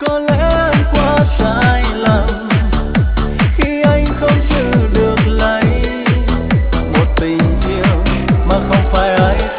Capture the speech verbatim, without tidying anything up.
Có lẽ anh quá sai lầm khi anh không giữ được lấy một tình yêu mà không phải ai